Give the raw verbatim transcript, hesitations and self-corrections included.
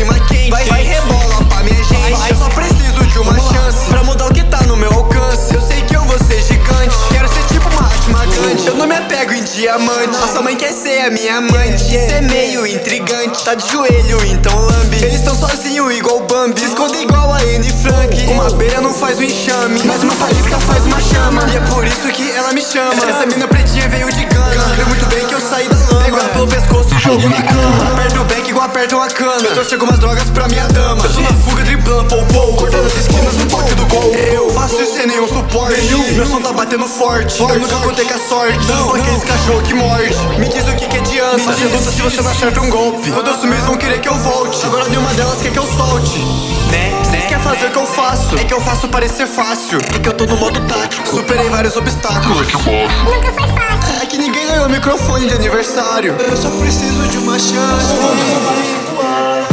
clima quente. Vai, vai, rebola pra minha gente. Vai, eu só preciso de uma chance pra mudar o que tá no meu alcance. Eu sei que eu vou ser gigante, quero ser tipo Mahatma Gandhi. Eu não me apego em diamante, nossa mãe quer ser a minha amante. Isso é meio intrigante, tá de joelho, então lambe. Eles tão sozinhos igual Bambi, escondem igual a Anne Frank. Uma abelha não faz um enxame, mas uma faísca faz uma chama. E é por isso que ela me chama. Essa mina pretinha veio de Gana, crê muito bem que eu saí da lama. Pego ela pelo pescoço e jogo na cama. Aperto o back igual aperta uma cana. Eu trouxe algumas drogas pra minha dama. Eu tô na fuga driblando pou pou, cortando as esquinas no toque do gol. Eu faço isso sem nenhum suporte, meu som tá batendo forte. Eu nunca contei com a sorte, não sou aqueles cachorro que morde. Me diz o que que adianta, fazer luta se você não acerta um golpe. Quando eu sumir vão querer que eu volte, agora nenhuma delas quer que eu solte. Né, né, quer fazer o que eu faço, é que eu faço parecer fácil. É que eu tô no modo tático, superei vários obstáculos. Nunca foi fácil. É que ninguém ganhou microfone de aniversário. Eu só preciso de uma chance.